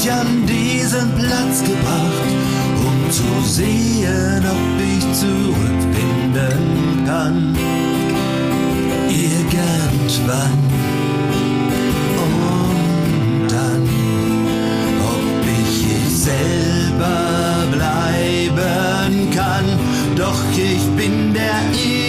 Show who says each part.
Speaker 1: mich an diesen Platz gebracht, um zu sehen, ob ich zurückfinden kann. Irgendwann. Und dann, ob ich selber bleiben kann. Doch ich bin der